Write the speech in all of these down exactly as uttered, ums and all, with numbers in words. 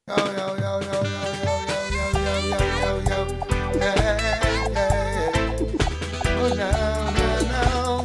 Yo, yo, yo, yo, yo, yo, yo, yo, yo, yo, yo, yo. Hey, hey. Oh, no, no, no.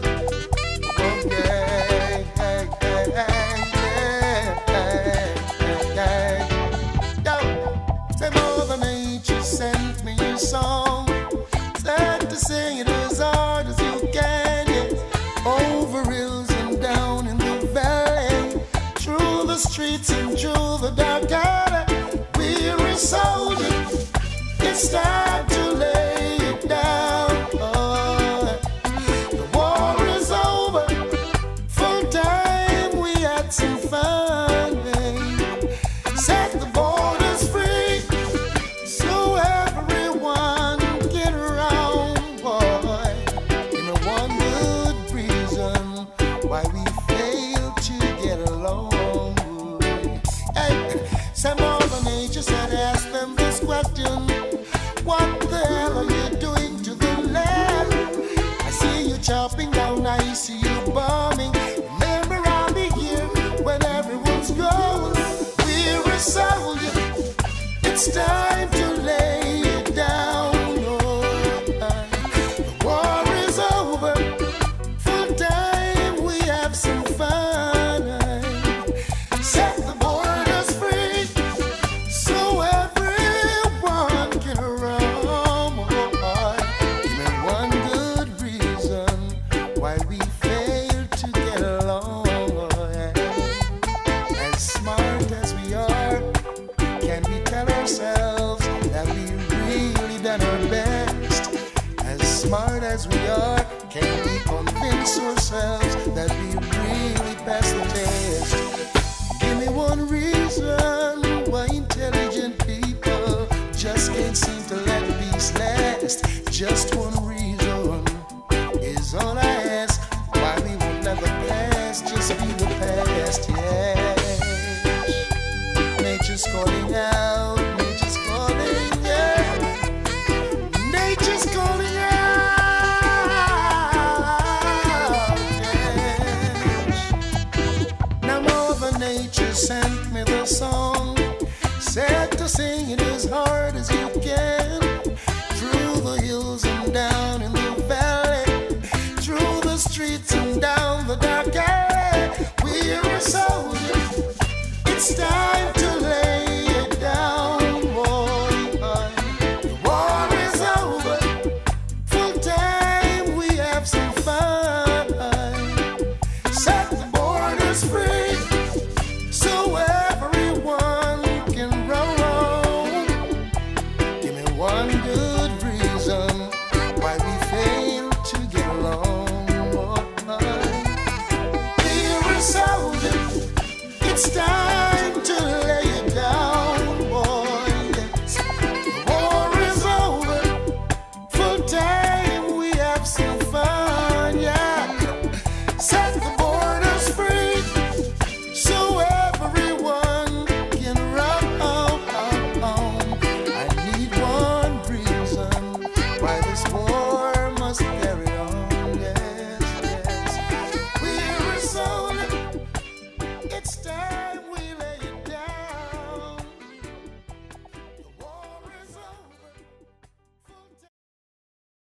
Okay. Hey, hey, hey, yeah. Hey, hey, hey. Yo, say Mother Nature sent me a song. Said to sing it as hard as you can, yeah. Over hills and down in the valley, through the streets and through the dark alley. Weary soldier, it's time to lay it down. Oh, the war is over. Full time we had some fun, babe. Set the borders free so everyone get around, boy. You know one good reason why we fail to get along. Hey, some Mother Nature said, ask them this question: what the hell are you doing to the land? I see you chopping down, I see you bombing. Remember I'll be here when everyone's gone. We're a soldier, it's time to lay it down. Oh, the war is over. Full time we have some fun. Set the borders free so everyone can roam. Give me one good reason why we fail to get along. As smart as we are, can we tell ourselves that we really done our best? As smart as we are, can we convince ourselves that we really passed the test? Give me one reason why intelligent people just can't seem to let peace last. Just one reason is all I ask. Why we will never pass, just be the past, yes. Nature's calling out, nature's calling, yeah. Nature's calling out, yes. Now Mother Nature sent me the song, said to sing it as hard as you can, through the hills and down in the valley, through the streets and down the dark alley. We're a soldier, it's time to lay it down, boy. The war is over, full time we have some fun. Set the borders free so everyone can roam. Give me one good reason why we fail to get along. We're a soldier, it's time